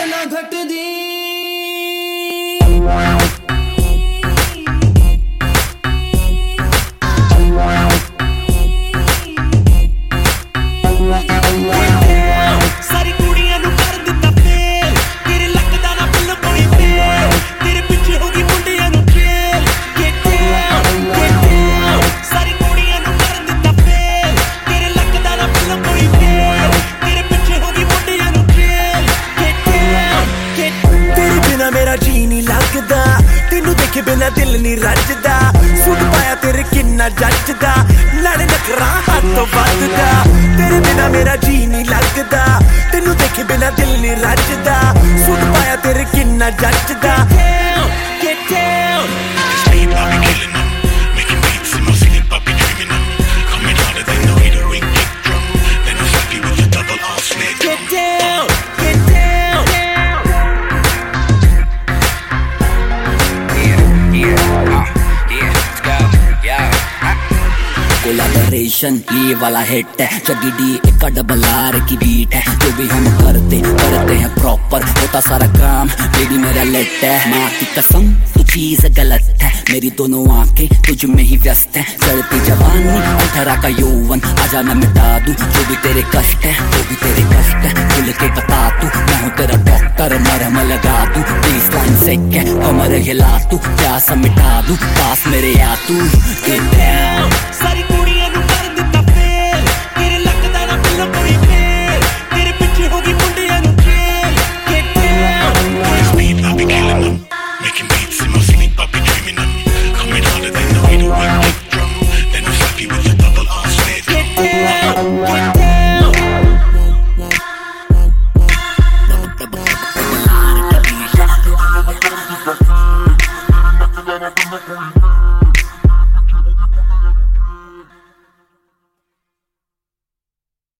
ना घटदी सारी कुड़ियां नू कर दिता फेल तेरे लगदा ना बिल कोई फेल तेरे पीछे होगी मुंडियां नू खेल get down सारी कुड़ियां नू कर दिता फेल तेरे लगदा ना बिल कोई फेल तेरे पीछे होगी मुंडियां नू खेल get down तेरे बिना मेरा जी नहीं लगदा तेनू देखे बिना दिल नहीं रजदा सूट पाया तेरे किन्ना जचदा लड़ नखरा हाथों वधदा तेरे बिना मेरा जी नहीं लगदा तेनू देखे बिना दिल नहीं रजदा सूट पाया तेरे किन्ना जचदा get down Speed, I be killing them. Making beats in my sleep, I be dreaming them. Coming harder than the way the ring kick drum. Then I slap you with a double R snake. get down get down collaboration ये वाला hit है जगी D एक double R की beat है जो भी हम करते हैं प्रॉपर होता सारा काम बेबी मेरा लेट है माँ की कसम तू चीज गलत है मेरी दोनों आंखें तुझ में ही व्यस्त है चढ़ती जवानी अठारह का यौवन आजा न मिटा दूं जो भी तेरे कष्ट है खुल के बता तू मैं हूँ तेरा डॉक्टर मरहम लगा दूं प्लीज लाइन से क्या कमर हिला तू प्यास मिटा दूं पास मेरे आ तू get down सारी कुड़ियां नू कर दिता फेल तेरे लगदा ना बिल कोई फेल तेरे पीछे होगी मुंडियां नू खेल get down Speed, I be killing them. Making beats in my sleep, I be dreaming them. Coming harder than the way the ring kick drum. Then I slap you with a double R snake. get down Double R,